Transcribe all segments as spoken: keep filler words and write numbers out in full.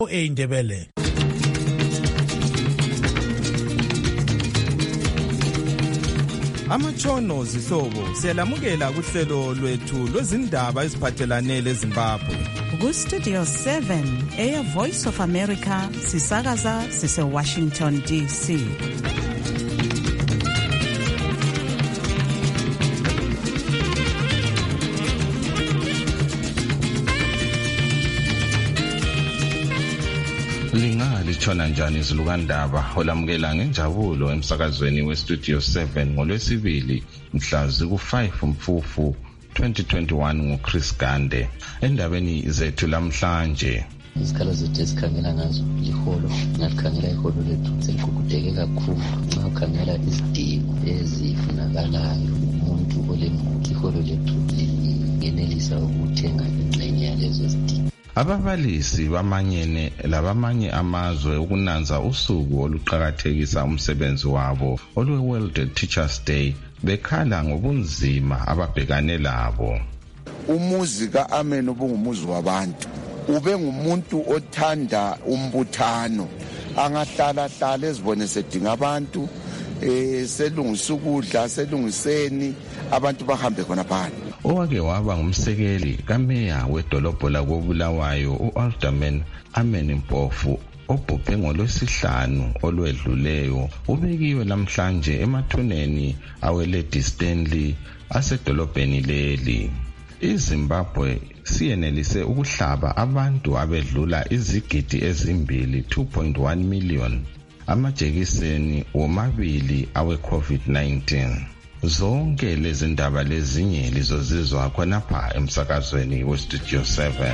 eindebele. Amatshono zihlobo siyalamukela kuhlelo lwethu lwezindaba eziphathelane leZimbabwe. Ku Studio seven, Air Voice of America, sisakaza sise Washington D C. Litshona njani izilukandaba olamukela ngenjabulo emsakazweni we Studio seven ngolwesibili mhla ziku five Mfufu twenty twenty-one nguChris Gande. Endabeni zethu lamhlanje, izikhala zethu esikhangela ngazo liholo, ngalikhangela iholo lethu selikukudeke kakhulu nxa ukhangela izidingo ezifunakalayo umuntu olemuli. Iholo lethu lingenelisa ukuthenga ingxenye yalezo zidingo. Ababalisi bamanyene labamanye amazwe ukunanza usuku oluqhakathekisa umsebenzi wabo olwe World Teachers Day bekhala ngobunzima ababhekane labo. Umuzi kaAmen ubungumuzi wabantu, ube ngumuntu othanda umbuthano, angahlala hlala ezibone sedinga abantu, eh selungisa ukudla, selungiseni abantu bahambe khona phana. Owake waba ngumsekeli kameya wedolobho lakoBulawayo uAlderman Amen Mpofu obhubhe ngolwesihlanu olwedluleyo ubekiwe namhlanje emathuneni aweLady Stanley asedolobheni leli. iZimbabwe siyenelise ukuhlaba abantu abedlula izigidi ezimbili two point one million amajekiseni womabili awe COVID nineteen. Zonke lezi ndaba lezinye lizozizwa khonapha emsakazweni we Studio seven.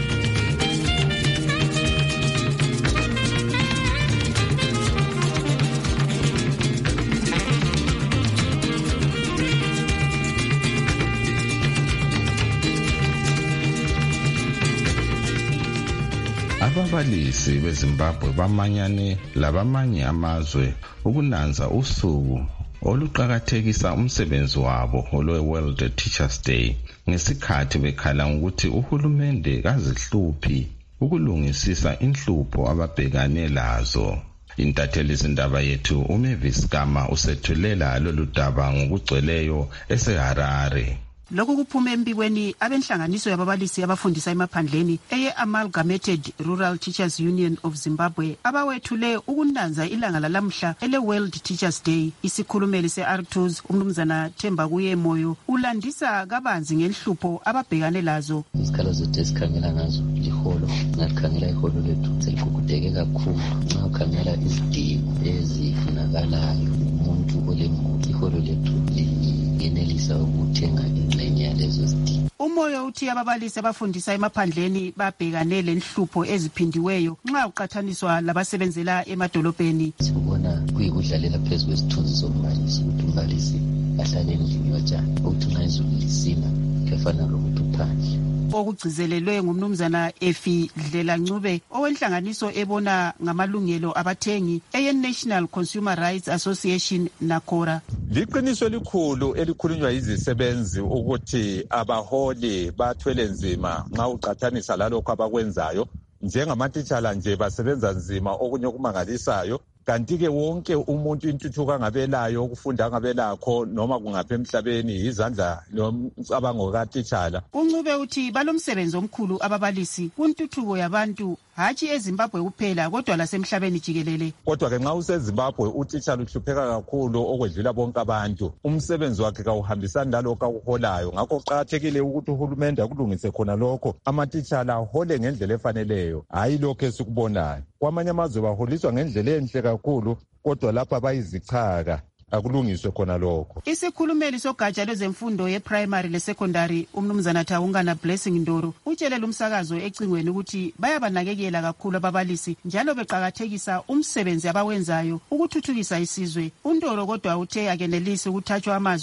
Ababalisi beZimbabwe bamanyane labamanye amazwe ukunanza usuku oluqhakathekisa umsebenzi wabo olwe World Teachers Day ngesikhathi bekhala ukuthi uhulumende kazihluphi ukulungisisa inhlupho ababhekane lazo. Intatheli izindaba yethu uMavis Gama usethulela lolu daba ngokugcweleyo eseHarare. Lokhu kuphume embikweni abenhlanganiso yababalisi abafundisa emaphandleni eye Amalgamated Rural Teachers Union of Zimbabwe abawethule ukunanza ilanga lalamhla ele World Teachers Day. Isikhulumeli se-R two S umnumzana Themba kuye Moyo ulandisa kabanzi ngenhlupho ababhekane lazo. Izikhala zethu esikhangela ngazo liholo, ngalikhangela iholo lethu selikukudeke kakhulu nxa ukhangela izidingo ezifunakalayo umuntu olemuli. Iholo lethu lingenelisa ukuthenga ingxenye yalezo zidingo. Umoyo uthi ababalisi abafundisa emaphandleni babhekane lenhlupho eziphindiweyo nxa uqathaniswa labasebenzela emadolobheni. Sibona kuyikudlalela phezulu kwesithunzi sombalisi ukuthi umbalisi ahlale endlini yotshani ukuthi nxa izulu lisina kefana lokuthi uphandle. Okugcizelelwe ngumnumzana Efi Dlela Ncube owenhlanganiso ebona ngamalungelo abathengi eye National Consumer Rights Association NACORA. Liqiniso elikhulu elikhulunywa yizisebenzi ukuthi abaholi bathwele nzima nxa uqathanisa lalokho abakwenzayo. Njengamatitshala nje basebenza nzima okunye okumangalisayo. Kanti-ke wonke umuntu intuthuko angabelayo ukufunda angabelakho noma kungapha emhlabeni izandla nomcabango katitshala. Uncube uthi balomsebenzi omkhulu ababalisi kuntuthuko yabantu hatshi eZimbabwe kuphela kodwa lasemhlabeni jikelele. Kodwa ke nxa useZimbabwe utitshala uhlupheka kakhulu okwedlula bonke abantu. Umsebenzi wakhe kawuhambisani lalokho akuholayo. Ngakho kuqakathekile ukuthi uhulumende akulungise khona lokho amatitshala ahole ngendlela efaneleyo, hayi lokho esikubonayo. Kwamanye amazwe baholiswa ngendlela enhle kakhulu kodwa lapha bayizichaka. Akulungiswe khona lokho. Isikhulumeli sogatsha lwezemfundo ye-primary le-secondary umnumzana Thawungana Blessing Ndoro utshelela umsakazo ecingweni ukuthi bayabanakekela kakhulu ababalisi njalo beqakathekisa umsebenzi abawenzayo ukuthuthukisa isizwe. uNdoro kodwa uthe akenelisi ukuthatshwa amazwi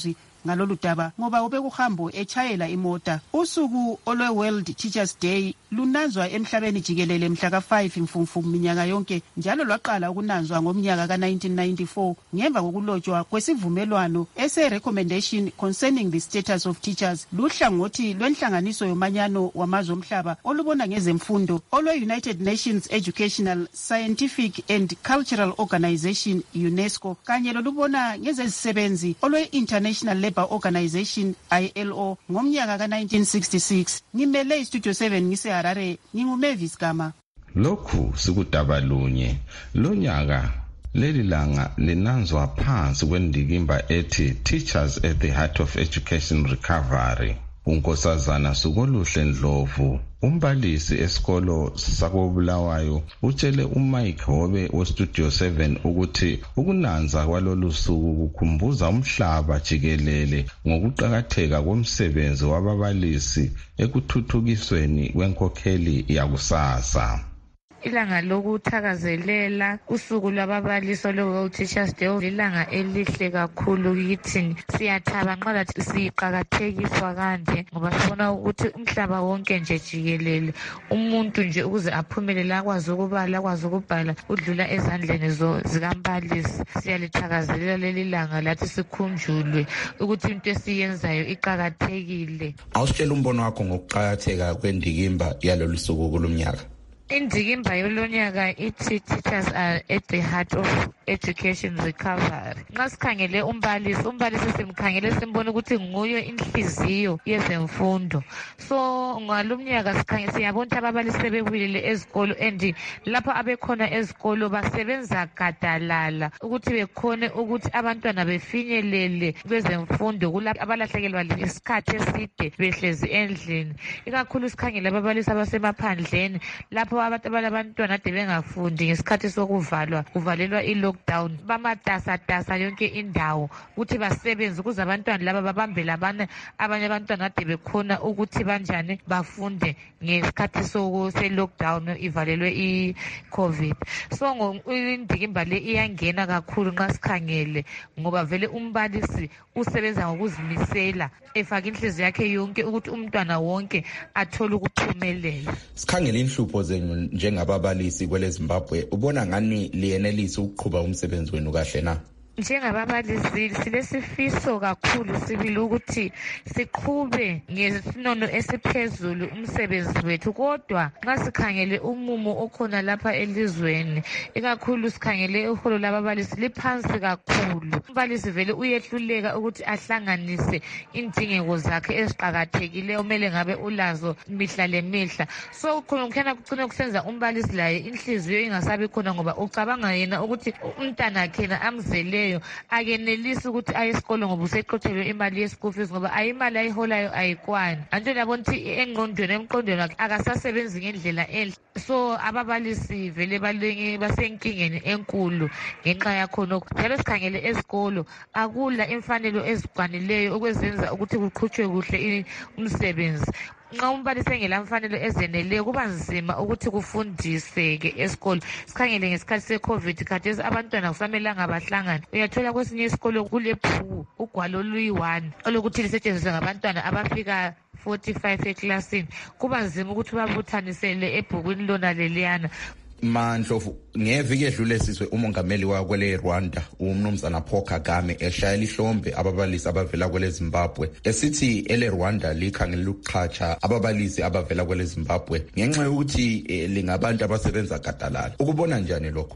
ngalolu daba ngoba ubekuhambo echayela imota. Usuku olwe World Teachers Day lunanzwa emhlabeni jikelele mhla ka five Mfumfu minyaka yonke, njalo lwaqala ukunanzwa ngomnyaka ka nineteen ninety-four ngemva kokulotshwa kwesivumelwano ese recommendation concerning the status of teachers luhlangothi lwenhlanganiso yomanyano wamazwe omhlaba olubona ngezemfundo olwe United Nations Educational, Scientific and Cultural Organization UNESCO kanye lolubona ngezezisebenzi olwe International Labour Organization I L O ngomnyaka ka nineteen sixty-six. Ngimele Studio seven ngise Harare, nginguMavis Gama. Lokhu sikudaba lunye lonyaka leli langa linanzwa phansi kwendikimba ethi Teachers at the Heart of Education Recovery. uNkosazana Sukoluhle Ndlovu, umbalisi esikolo sakobulawayo, utshele uMike Hobe weStudio seven ukuthi ukunanza kwalolu suku kukhumbuza umhlaba jikelele ngokuqhakatheka komsebenzi wababalisi ekuthuthukisweni kwenkokheli yakusasa. Ilanga lokuthakazelela usuku lwababalisi lwe-World Teachers Day ilanga elihle kakhulu kithi. Siyathaba nxa lathi siqhakathekiswa kanje ngoba sibona ukuthi umhlaba wonke nje jikelele umuntu nje ukuze aphumelele akwazi ukubala akwazi ukubhala udlula ezandleni zikambalisi. Siyalithakazelela leli langa lathi sikhunjulwe ukuthi into esiyenzayo iqhakathekile. Awusitshela umbono wakho ngokuqhakatheka kwendikimba yalolu suku kulomnyaka. Indikimba yolonyaka ithi Teachers are at the heart of education recovery. Nxa sikhangele umbalisi, umbalisi simkhangele simbona ukuthi nguye inhliziyo yezemfundo. So ngalomnyaka sikhangele siyabona ukuthi ababalisi sebebuyile ezikolo and lapha abekhona ezikolo basebenza gadalala ukuthi bekhone ukuthi abantwana befinyelele kwezemfundo kulapho abalahlekelwa isikhathi eside behlezi endlini. Ikakhulu sikhangele ababalisi abasemaphandleni lapho abantu abalabantwana ade bengafundi ngesikhathi sokuvalwa kuvalelwa i-lockdown bamatasatasa yonke indawo ukuthi basebenze ukuze abantwana laba babambe labana abanye abantwana ade bekhona ukuthi banjani bafunde ngesikhathi se-lockdown ivalelwe i-COVID. So indikimba le iyangena kakhulu nxa sikhangele ngoba vele umbalisi usebenza ngokuzimisela efaka inhliziyo yakhe yonke ukuthi umntwana wonke athole ukuphumelela. Sikhangele inhlupho zenu njengababalisi kwele Zimbabwe, ubona ngani liyenelisa ukuqhuba umsebenzi wenu kahle na? Njengababalisi silesifiso kakhulu sibili ukuthi siqhube ngesinono esiphezulu umsebenzi wethu, kodwa nxa sikhangele umumo okhona lapha elizweni ikakhulu sikhangele iholo lababalisi liphansi kakhulu. Umbalisi vele uyehluleka ukuthi ahlanganise indingeko zakhe eziqhakathekileyo omele ngabe ulazo mihla lemihla. So khona kucina kusenza umbalisi laye inhliziyo ingasabi khona ngoba ucabanga yena ukuthi umntana khena amzele akenelisi ukuthi aye esikolo ngoba useqothelwe imali ye-school fees ngoba ayimali ayiholayo ayikwani. Anto labona ukuthi engqondweni emqondweni akasasebenzi ngendlela enhle. So ababalisi vele basenkingeni enkulu ngenxa yakhona. Njalo sikhangele ezikolo akula imfanelo ezikwanileyo okwezenza ukuthi kuqhutshwe kuhle umsebenzi. Nxa umbalisi engelamfanelo ezeneleyo kuba nzima ukuthi kufundiseke esikolo. Sikhangele ngesikhathi se-COVID khathesi abantwana kusamelanga bahlangane. Uyathola kwesinye isikolo kulephuku ugwalo oluyi-one olokuthi lisetshenziswe ngabantwana abafika forty-five eklasini. Kuba nzima ukuthi babuthanisele ebhukwini lona leliyana. Mandlovu, ngeviki edlule sizwe umongameli wakwele Rwanda uMnumzana Paul Kagame eshayela ihlombe ababalisi abavela kwele Zimbabwe esithi ele Rwanda likhangela ukuqhatsha ababalisi abavela kwele Zimbabwe ngenxa yokuthi eh, lingabantu abasebenza gadalala. Ukubona njani lokho?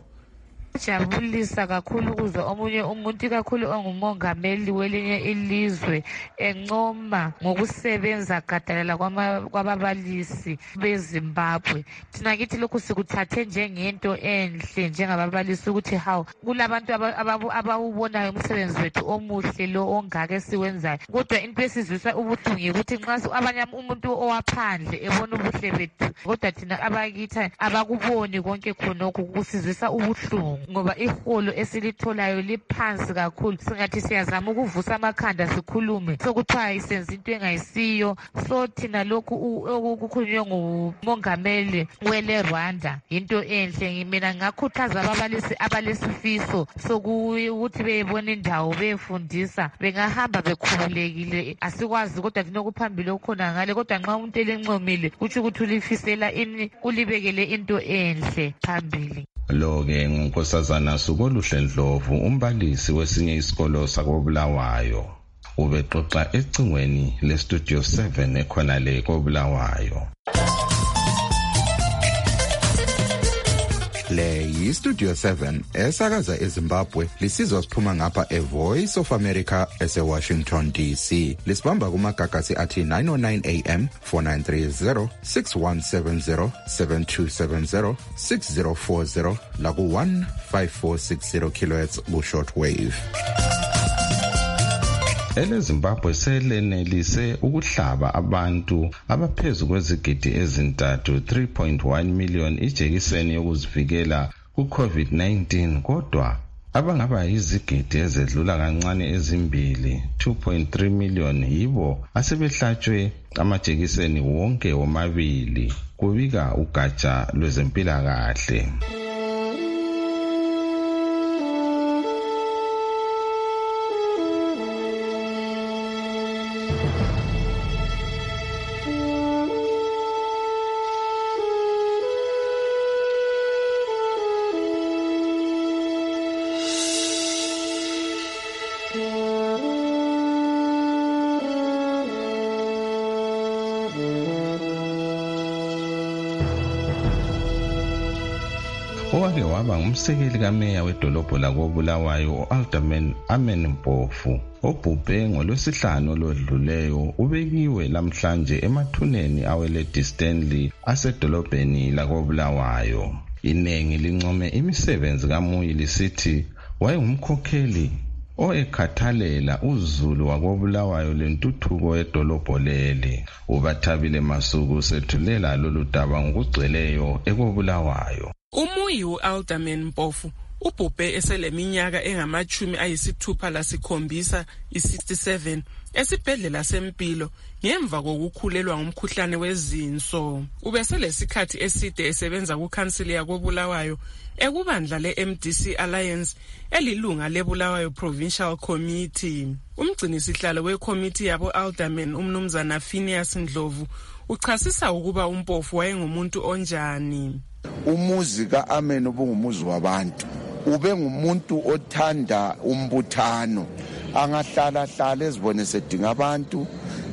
Jabulisa kakhulu ukuzwa omunye umuntu kakhulu ongumongameli welinye ilizwe encoma ngokusebenza gadalala kwababalisi beZimbabwe. Thina kithi lokhu sikuthathe njengento enhle njengababalisi ukuthi hawu kulabantu abawubonayo umsebenzi wethu omuhle lo ongake siwenzayo. Kodwa into esizwisa ubuhlungu ukuthi nxa abanye umuntu owaphandle ebona ubuhle bethu kodwa thina abakitha abakuboni konke khonokho kusizwisa ubuhlungu. ngoba iholo esilitholayo liphansi kakhulu. Singathi siyazama ukuvusa amakhanda sikhulume sokuthiwa isenza into engayisiyo. So thina lokhu okukhulunywe ngumongameli wele Rwanda into enhle. Mina ngakhuthaza ababalisi abalesifiso sokuthi beyibona indawo beyefundisa bengahamba bekhululekile. Asikwazi kodwa thina okuphambili okhona ngale, kodwa nxa umuntu elencomile kuthi ukuthi ulifisela ini ulibekele into enhle phambili. Lo-ke ngunkosazana Sukoluhle Ndlovu, umbalisi wesinye isikolo sakoBulawayo, ubexoxa ecingweni leStudio seven ekhona le koBulawayo. Le yiStudio seven esakaza eZimbabwe, lisizwa siphuma ngapha eVoice of America ese-Washington D C. Lisibamba kumagagasi athi nine oh nine A M, four nine three zero, six one seven zero, seven two seven zero, six zero four zero laku one five four six zero kilohertz ku-shortwave. EleZimbabwe selenelise ukuhlaba abantu abaphezu kwezigidi ezintathu three point one million ijekiseni yokuzivikela ku-COVID nineteen, kodwa abangaba yizigidi ezedlula kancane ezimbili two point three million yibo asebehlatshwe amajekiseni wonke womabili, kubika ugatsha lwezempilakahle. Owake waba ngumsekeli kameya wedolobho lakoBulawayo u-Alderman Amen Mpofu, obhubhe ngolwesihlanu olodluleyo, ubekiwe lamhlanje emathuneni aweledi Stanley asedolobheni lakoBulawayo. Inengi lincome imisebenzi kaMuyi lisithi wayengumkhokheli oyekhathalela uzulu wakoBulawayo lentuthuko edolobho leli. UBathabile Masuku sethulela lolu daba ngokugcweleyo ekoBulawayo. Umuyi u-Alderman Mpofu ubhubhe eseleminyaka engamachumi ayisithupha lasikhombisa i-sixty-seven esibhedlela sempilo ngemva kokukhulelwa ngumkhuhlane wezinso. Ubeselesikhathi eside esebenza kukhansili yakoBulawayo ekubandla le-M D C Alliance elilunga leBulawayo Provincial Committee. Umgcinisihlalo wecommittee yabo Alderman umnumzana Phineas Ndlovu uchasisa ukuba uMpofu wayengumuntu onjani. Umuzi kaAmen ubungumuzi wabantu, ube ngumuntu othanda umbuthano, angahlala hlala ezibone sedinga abantu,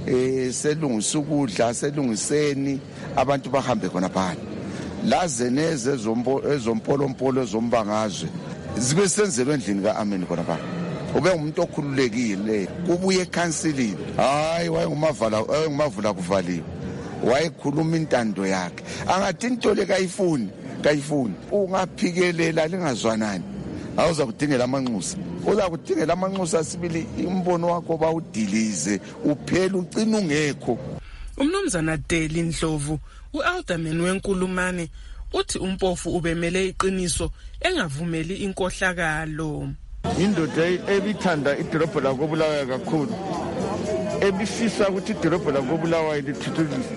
eh selungisa ukudla, selungiseni abantu bahambe khona phana. Laze neze ezompolompolo zombangazwe zibe senzelwe endlini kaAmen khona phana. Ube ngumuntu okhululekile, kubuye ekhansilini, hayi wayengumavala wayengumavula kuvaliwe, wayekhuluma intando yakhe, angathi into le kayifuni kayifuni ungaphikelela lingazwanani awuza kudingela amanxusa, uza kudingela amanxusa sibili imbono wakho bawudilize uphela ucina ungekho. Umnumzana Deli Ndlovu, uAlderman wenkulumane, uthi uMpofu ubemele iqiniso engavumeli inkohlakalo. Indoda ebithanda idolobho lakoBulawayo kakhulu, ebifisa ukuthi idolobho lakoBulawayo lithuthukiswe.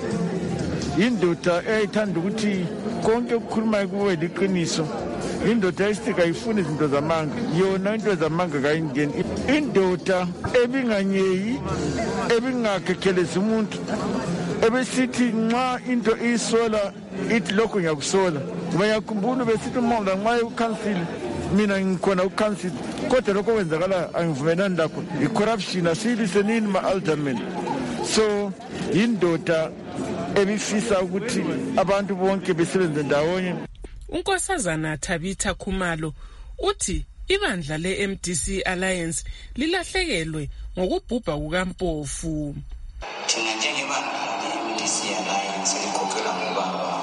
Indoda eyithanda ukuthi konke ukukhuluma kube liqiniso. Indoda esithi ayifuni izinto zamanga, yona into zamanga kayingeni. Indoda ebinganyeyi, ebingakekheleza umuntu, ebesithi nxa into isola ithi lokho ngiyakusola. Bayakhumbula besithi umonga nxa ukhansile, mina ngikhona ukhansile, kodwa lokho kwenzakala angivumelani lakho. I-corruption asilisenini ma-Alderman. So indoda ebifisa ukuthi abantu bonke besebenze ndawonye. Unkosazana Thabitha Khumalo uthi ibandla le-M D C Alliance lilahlekelwe ngokubhubha kukaMpofu. Thina njengebandla le-M D C Alliance likhokhelwa ngubaba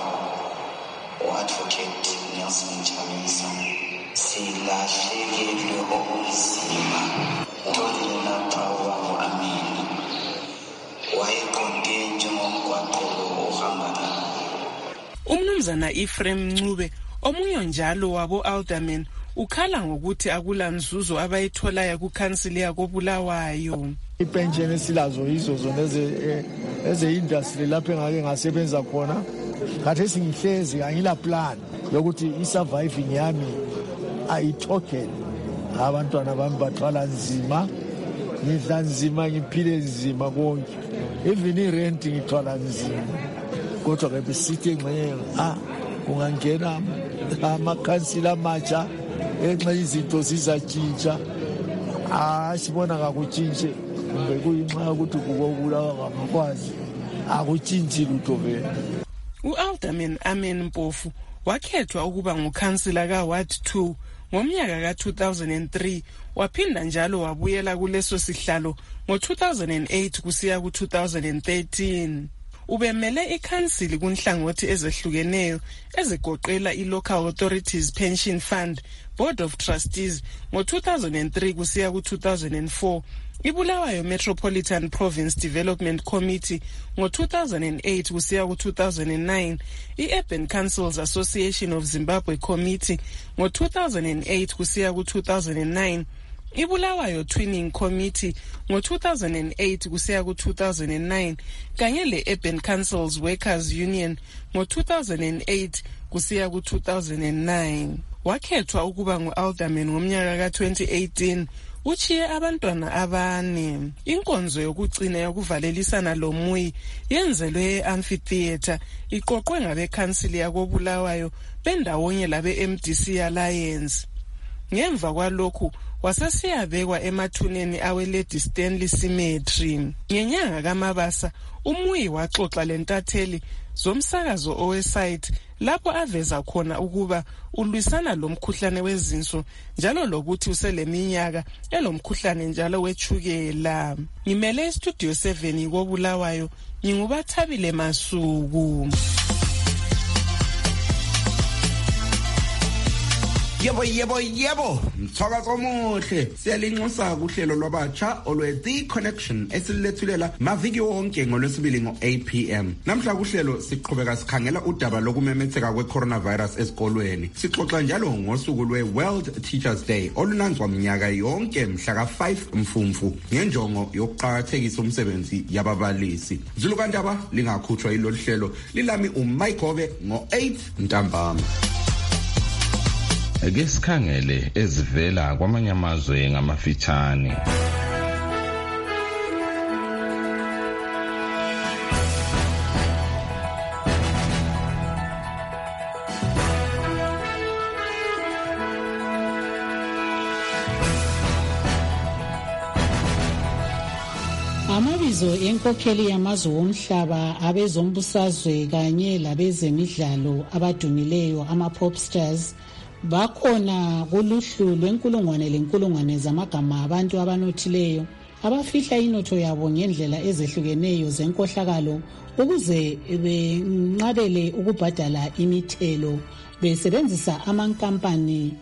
u-Advocate Nelson Chamisa, silahlekelwe okunzima. Utholile lapha ubaba u-Amen wayeqonde njengomgwaqo ohamba. Umnumzana Ephraim Ncube, omunye njalo wabo Alderman, ukhala ngokuthi akula nzuzo abayitholayo kukhansili yakobulawayo. Ipension esilazo yizo zona eze-industry lapho engake ngasebenza khona. Khathi singihlezi angila plan yokuthi i-surviving yami ayithokhele. Abantwana bami bathwala nzima, ngidla nzima, ngiphile nzima konke. Even i-rent ngithwala nzima. Kodwa ke besithi engxenye ah kungangena amakhansila amatsha enxa izinto zizatshintsha. Ah sibona ngakutshintshe kumbe kuyinxa ukuthi kubobulawa ngakwazi akutshintshi lutho vele. U-Alderman Amen Mpofu wakhethwa ukuba ngukhansila ka-Ward two ngomnyaka ka-two thousand three, waphinda njalo wabuyela kuleso sihlalo ngo-two thousand eight kusiya ku-two thousand thirteen. Ubemele ikhansili kunhlangothi ezehlukeneyo ezigoqela i-Local Authorities Pension Fund Board of Trustees ngo-two thousand three kusiya ku-two thousand four, iBulawayo Metropolitan Province Development Committee ngo-two thousand eight kusiya ku-two thousand nine, i-Urban Councils Association of Zimbabwe Committee ngo-two thousand eight kusiya ku-two thousand nine, iBulawayo Twinning Committee ngo-two thousand eight kusiya ku-two thousand nine, kanye le-Urban Councils Workers Union ngo-two thousand eight kusiya ku-two thousand nine. Wakhethwa ukuba ngu-alderman ngomnyaka ka-twenty eighteen. Uchiye abantwana abane. Inkonzo yokugcina yokuvalelisana lo muyi yenzelwe e-amphitheater iqoqwe ngabekhansili yakobulawayo bendawonye labe-M D C Alliance. Ngemva kwalokhu wasesiyabekwa emathuneni awe-Lady Stanley Cemetery. Ngenyanga kaMabasa umuyi waxoxa lentatheli zomsakazo owesite lapho aveza khona ukuba ulwisana lomkhuhlane wezinso njalo lokuthi useleminyaka elomkhuhlane njalo wechukela. Ngimele istudio seven kobulawayo, ngingubathabile Masuku. Yebo yebo yebo mthakazo omuhle siyalinxusa kuhlelo lwabatsha olwe The Connection esilethulela maviki wonke ngolwesibili ngo-eight p m Namhla kuhlelo siqhubeka sikhangela udaba lokumemetheka kwe-coronavirus esikolweni. Sixoxa njalo ngosuku lwe-World Teachers Day olunanzwa minyaka yonke mhla ka-five Mfumfu ngenjongo yokuqakathekisa umsebenzi yababalisi. Zulukandaba lingakhutshwa ilolu hlelo lilami uMayigobe ngo-eight ntambama. Ake sikhangele ezivela kwamanye amazwe ngamafitshane. Amabizo enkokheli yamazwe omhlaba abezombusazwe kanye labezemidlalo abadumileyo ama-popstars bakhona kuluhlu lwenkulungwane lenkulungwane zamagama abantu abanothileyo abafihla inotho yabo ngendlela ezehlukeneyo zenkohlakalo ukuze benqabele ukubhadala imithelo besebenzisa amankampani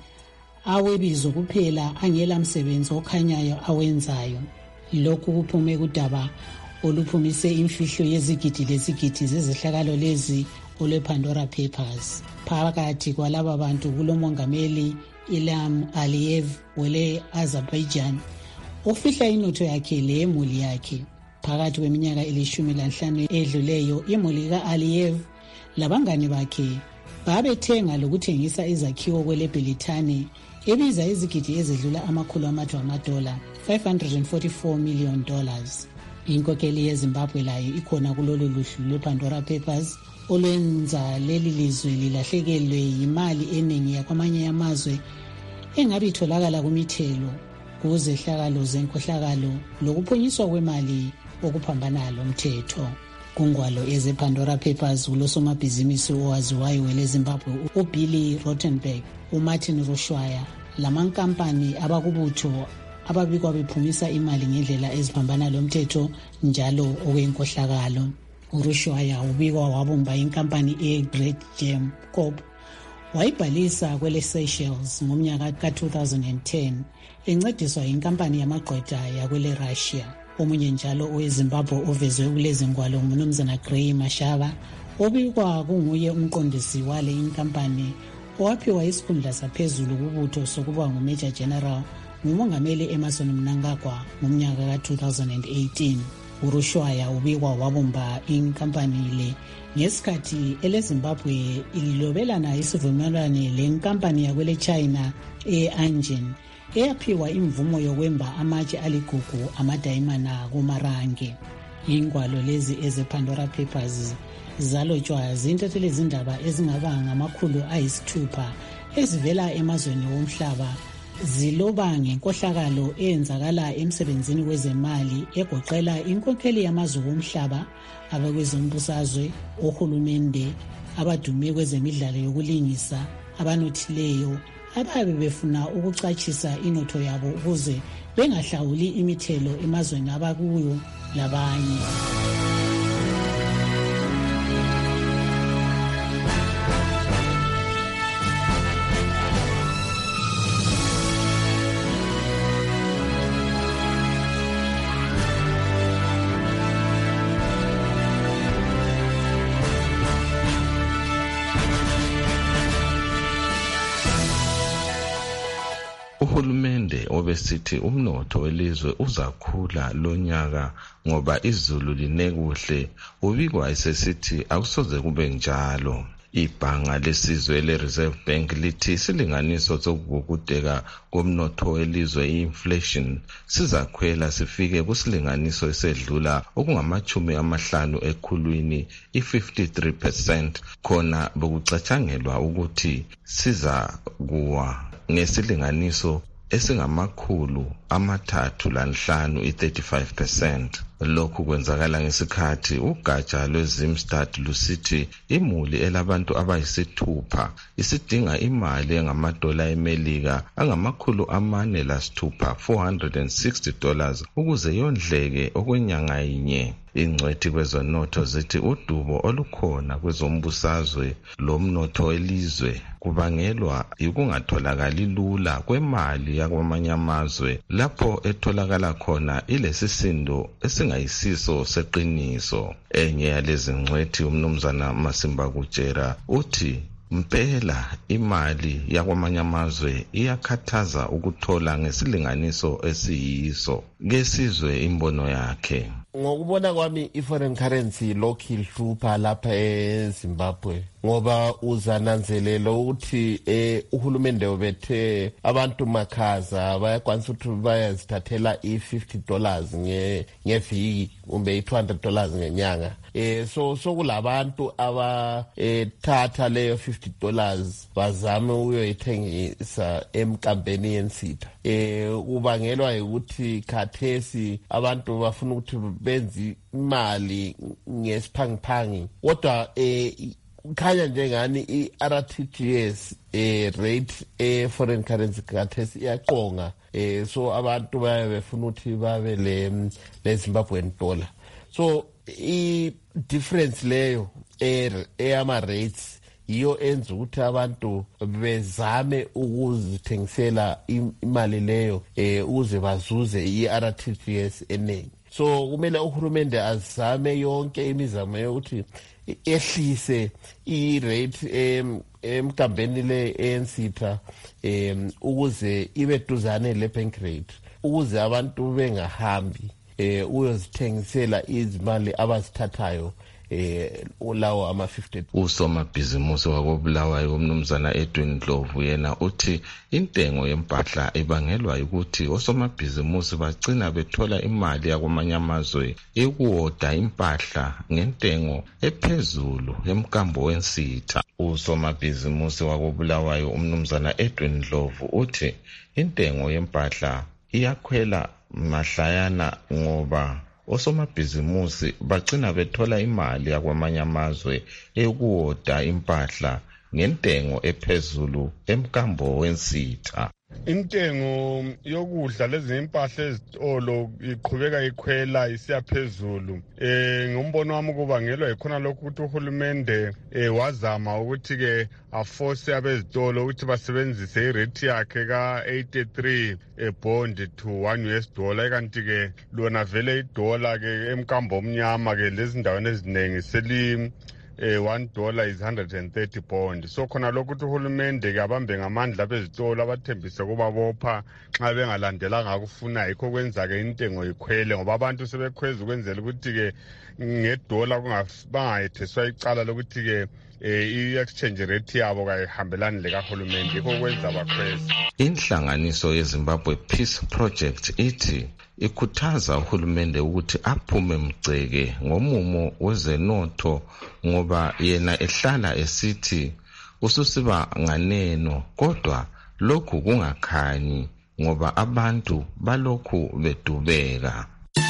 awebizo kuphela angela msebenzi okhanyayo awenzayo. Lokhu kuphume kudaba oluphumise imfihlo yezigidi lezigidi zezehlakalo lezi olwePandora Papers. Phakathi kwalaba bantu kulomongameli Ilham Aliyev wele Azerbaijan ofihla inotho yakhe lemuli yakhe. Phakathi kweminyaka elishumi lanhlanu edluleyo imuli ka-Aliyev labangane bakhe babethenga lokuthengisa izakhiwo kwele Britani ebiza izigidi ezidlula amakhulu amathu amadola five hundred forty-four million dollars. Inkokheli yeZimbabwe layo ikhona kulolu luhlu lwePandora Papers olwenza leli lizwe lilahlekelwe yimali eningi yakwamanye amazwe engabe itholakala kumithelo kuzehlakalo zenkohlakalo lokuphunyiswa kwemali okuphambana lomthetho. Kungwalo ezePandora Papers kulosomabhizinisi owaziwayo weleZimbabwe uBilly Rottenberg, uMartin Rushwaya lamankampani abakubutho ababikwa bephumisa imali ngendlela eziphambana lomthetho njalo okwenkohlakalo. uRushwaya ubikwa wabumba inkampani eGreat Gem Corp wayibhalisa kwele Seychelles ngomnyaka ka-two thousand ten encediswa inkampani yamagqwetha yakwele Russia. Omunye njalo oweZimbabwe ovezwe kulezi ngwalo ngumnumzana Gray Mashaba obikwa kunguye umqondisi wale inkampani owaphiwa isikhundla saphezulu kubutho sokuba nguMajor General ngumongameli Emmerson Mnangagwa ngomnyaka ka two thousand eighteen. uRushwaya ubikwa wabumba inkampani le ngesikhathi eleZimbabwe ilobelana isivumelwano lenkampani yakwele China e-Anjin eyaphiwa imvumo yokwemba amatshe aligugu amadayimana kumarange. Ingwalo lezi ezePandora Papers zalotshwa zintatheli zindaba ezingaba ngamakhulu ayisithupha ezivela emazweni womhlaba ziloba ngenkohlakalo eyenzakala emsebenzini wezemali egoqela inkokheli yamazwe womhlaba, abakwezombusazwe, ohulumende, abadume kwezemidlalo yokulingisa, abanothileyo ababe befuna ukucatshisa inotho yabo ukuze bengahlawuli imithelo emazweni abakuyo labanye. Uhulumende obesithi umnotho welizwe uzakhula lonyaka ngoba izulu line kuhle, ubikwa esesithi akusoze kube njalo. Ibhanga lesizwe le-Reserve Bank lithi isilinganiso sokugugudeka komnotho welizwe i-inflation sizakhwela sifike kusilinganiso esedlula okungamachumi amahlanu ekhulwini i-fifty-three percent, khona bokucatshangelwa ukuthi siza kuwa ngesilinganiso esingamakhulu amathathu lanhlanu i-thirty-five percent. Lokhu kwenzakala ngesikhathi ugatsha lweZimstad lusithi imuli elabantu abayisithupha isidinga imali engamadola eMelika angamakhulu amane lasithupha four hundred sixty dollars ukuze yondleke okwenyanga yinye. Ingcwethi kwezonotho zithi udubo olukhona kwezombusazwe lomnotho welizwe kubangelwa yikungatholakali lula kwemali yakwamanye amazwe lapho etholakala khona ilesisindo esingayisiso seqiniso. Enye yalezi ngcwethi umnumzana Masimba Kutshera uthi mpela imali yakwamanye amazwe iyakhathaza ukuthola ngesilinganiso esiyiso. Ngesizwe imbono yakhe. Ngokubona kwami i-foreign currency lokhu ihlupha lapha eZimbabwe ngoba uzananzelela ukuthi eh uhulumende obethe abantu makhaza bayakwanisa ukuthi bayazithathela i-fifty dollars nge ngeviki kumbe i-two hundred dollars ngenyanga. Eh so sokulabantu aba ethatha leyo fifty dollars bazame uyoyithengisa emkampeni yensitha. Eh ubangelwa ukuthi khathesi abantu bafuna ukuthi benzi imali ngesiphangiphangi kodwa eh khanya njengani i-R T G S eh rate eh foreign currency khathesi iyaqonga. Eh so abantu baye befuna ukuthi babe le le Zimbabwean dollar. So i difference leyo er eyama rates iyo enza ukuthi abantu bezame ukuzithengisela imali leyo eh uze bazuze i-R T G S eningi. So kumele uhulumende azame yonke imizamo yokuthi ehlise i-rate em emkampeni le ensitha em ukuze ibe duzane le bank rate ukuze abantu bengahambi eh uyozithengisela izimali abazithathayo eh ulawo ama fifty. Usomabhizimusi wakobulawayo umnumzana Edwin Ndlovu yena uthi intengo yempahla ibangelwa ukuthi osomabhizimusi bagcina bethola imali yakwamanye amazwe ekuwoda impahla ngentengo ephezulu emkambo wensitha. Usomabhizimusi wakobulawayo umnumzana Edwin Ndlovu uthi intengo yempahla iyakhwela mahlayana ngoba osomabhizimusi bagcina bethola imali yakwamanye amazwe ekuwoda impahla ngentengo ephezulu emkambo wensitha. Intengo yokudla lezi impahla ezitolo iqhubeka ikhwela isiya phezulu. Eh ngombono wami kubangelwa ikhona lokho ukuthi uhulumende eh wazama ukuthi ke aforce abezitolo ukuthi basebenzise irate yakhe ka eighty-three e bond to one U S dollar kanti ke lona vele idollar ke emkambo omnyama ke lezi ndawo eziningi seli eh one dollar is one hundred thirty bond. So khona lokhu ukuthi uhulumende ke abambe ngamandla bezitolo abathembise kuba bopha nxa bengalandelanga akufuna yikho kwenza ke intengo ikhwele ngoba abantu sebekhweza ukwenzela ukuthi ke ngedola kungabangayetheswa icala lokuthi ke i-exchange rate yabo kayihambelani lekahulumende yikho kwenza bakhweza. Inhlanganiso yeZimbabwe Peace Project ithi ikhuthaza uhulumende ukuthi aphume mgceke ngomumo wezenotho ngoba yena ehlala esithi ususiba nganeno kodwa lokhu kungakhanyi ngoba abantu balokhu bedubeka.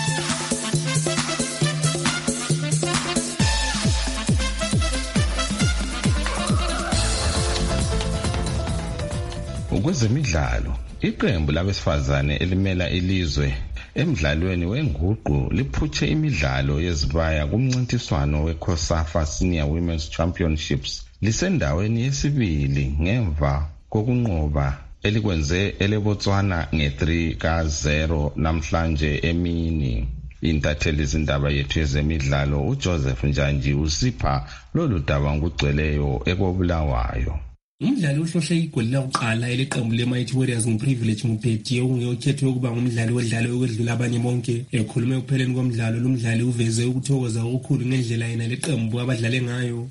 Kwezemidlalo, iqembu labesifazane elimela ilizwe emidlalweni wenguqu liphutshe imidlalo yezibaya kumncintiswano weCOSAFA Senior Women's Championships lisendaweni yesibili ngemva kokunqoba elikwenze eleBotswana nge-three ka zero namhlanje emini. Intatheli izindaba yethu yezemidlalo uJoseph Njanji usipha lolu daba ngugcweleyo ekobulawayo. Umdlali ohlohla igoli lokuqala eleqembu leMighty Warriors nguPrivilege Mupeti ongeyokhethwe ukuba ngumdlali wodlalo okwedlula abanye bonke. Ekhulume ekupheleni komdlalo lumdlali uveze ukuthokoza okukhulu ngendlela yena leqembu abadlale ngayo.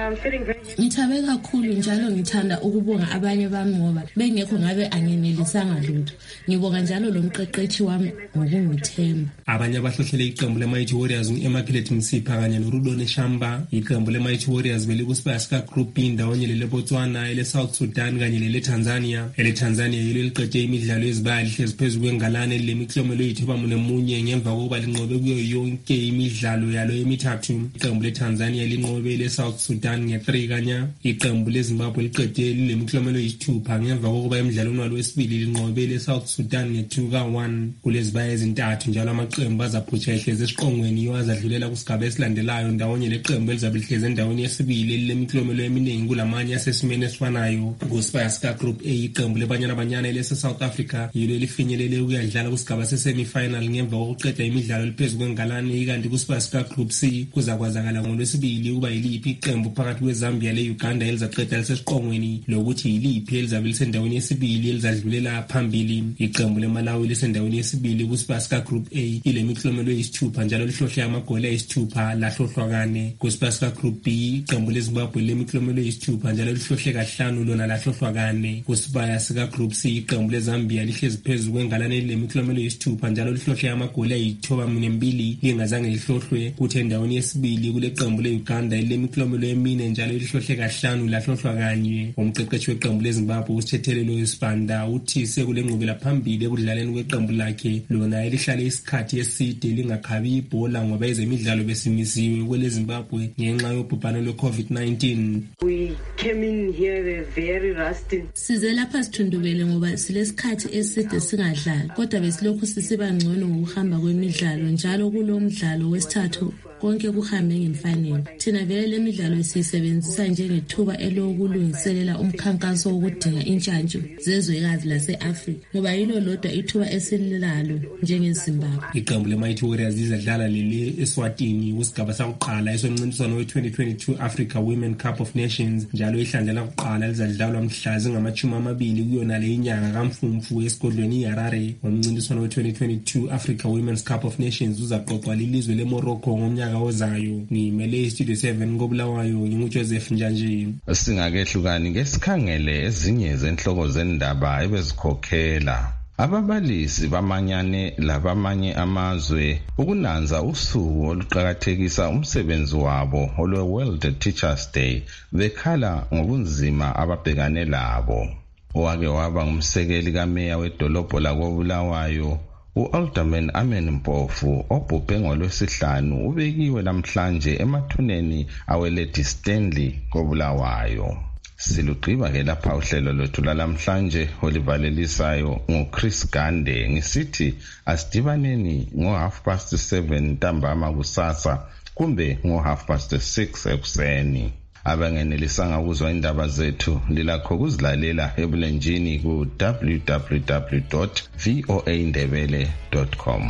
Ngithabe kakhulu njalo ngithanda ukubonga abanye bami ngoba bengekho ngabe angenelisanga lutho. Ngibonga njalo lo mqeqeshi wami ngokungithemba. Abanye abahlohlele iqembu leMighty Warriors uEmmaculate Msipha kanye noRudone Shamba. Iqembu leMighty Warriors belikuSpasca Group B ndawonye leLesotho ele South Sudan kanye lele Tanzania. Ele Tanzania yilo liqede imidlalo ezibaya lihlezi phezulu kwengalane lemiklomelo yithiba munemunye ngemva kokuba linqobe kuyo yonke imidlalo yalo emithathu. Iqembu leTanzania linqobe le South Sudan nge-three kanya. Iqembu leZimbabwe liqede lemiklomelo yisithupha ngemva kokuba emidlalweni walo wesibili linqobe le South Sudan nge-two ka one. Kulezibaya ezintathu njalo amaqembu azaphutsha ehlezi esiqongweni yiwo azadlulela kusigaba esilandelayo ndawonye leqembu elizabe lihlezi endaweni yesibili lemiklomelo eminingi kulamanye asesimeni esifanayo. KuSpasca Group A iqembu lebanyana banyana elese South Africa yilo elifinyelele ukuyadlala kusigaba sesemifinal ngemva kokuqeda imidlalo liphezulu kwengalane. Kanti kuSpasca Group C kuzakwazakala ngolwesibili ukuba yiliphi iqembu phakathi kweZambia leUganda elizaqeda lisesiqongweni lokuthi yiliphi elizabe lisendaweni yesibili elizadlulela phambili. Iqembu leMalawi lisendaweni yesibili kuSpasca Group A ile miklomelo yisithupha njalo lihlohle amagoli ayisithupha lahlohlwa kane. KuSpasca Group B iqembu leZimbabwe lemiklomelo yisithupha njalo lihlohle kahlanu lona lahlohlwa kane. Kusibaya sika Group C iqembu leZambia lihlezi phezulu kwengalane lemiklomelo yisithupha njalo lihlohle amagoli ayithoba nembili lingazange lihlohlwe. Kuthi endaweni yesibili kule qembu leUganda lemiklomelo emine njalo lihlohle kahlanu lahlohlwa kanye. Umqeqeshi weqembu leZimbabwe usithethelelo isibanda uthi sekulengqubela phambili ekudlaleni kweqembu lakhe lona elihlale isikhathi eside lingakhabi ibhola ngoba ezemidlalo besimisiwe kwele Zimbabwe ngenxa yobhubhane lwe-COVID nineteen. We came in here very rusty. Size lapha sithundubele ngoba silesikhathi eside singadlali kodwa besilokhu sisiba ngcono ngokuhamba kwemidlalo njalo kulo mdlalo wesithathu konke kuhambe ngemfanelo. Thina vele lemidlalo siyisebenzisa njengethuba elokulungiselela umkhankaso wokudinga intshantshu zezwekazi lase-Afrika ngoba yilo lodwa ithuba esililalo njengeZimbabwe. Iqembu leMighty Warriors lizadlala leli eSwatini kusigaba sakuqala esomncintiswano we-twenty twenty-two Africa Women Cup of Nations njalo ihlandla lakuqala lizadlalwa mhla zingamachumi amabili kuyona le inyanga kaMfumfu esigodlweni iHarare. Umncintiswano we-twenty twenty-two Africa Women's Cup of Nations uzaqoqwa lilizwe leMorocco ngomnyaka ozayo. Ngimele iStudio seven kobulawayo nginguJoseph Njanji. Singakehlukani ngesikhangele ezinye zenhloko zendaba ebezikhokhela ababalisi bamanyane labamanye amazwe ukunanza usuku oluqhakathekisa umsebenzi wabo olwe World Teachers Day bekhala ngobunzima ababhekane labo. Owake waba ngumsekeli kameya wedolobho lakobulawayo u-Alderman Amen Mpofu obhubhe ngolwesihlanu ubekiwe namhlanje emathuneni aweledi Stanley kobulawayo. Silugqiba ke lapha uhlelo lwethu lalamhlanje olivalelisayo nguChris Gande ngisithi asidibaneni ngo half past seven ntambama kusasa kumbe ngo half past six ekuseni. Abangenelisanga ukuzwa indaba zethu lilakho kuzilalela ebulenjini ku w w w dot voa ndebele dot com.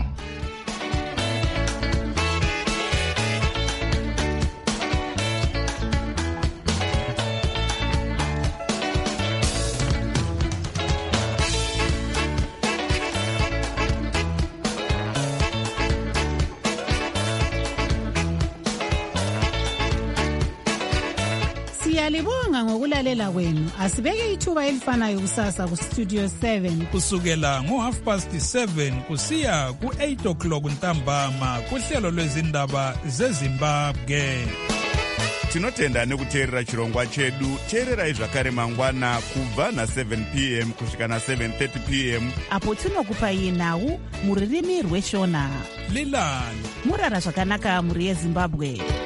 ukulalela kwenu. Asibeke ithuba elifanayo kusasa ku Studio seven kusukela ngo half past seven kusiya ku eight o'clock ntambama kuhlelo lwezindaba zeZimbabwe. Tinotenda nekuteerera chirongwa chedu. Teererai zvakare mangwana kubva na seven p m kusvika na seven thirty p m apo tinokupai nhau muririmi rweshona. Lilani murara zvakanaka muri yeZimbabwe.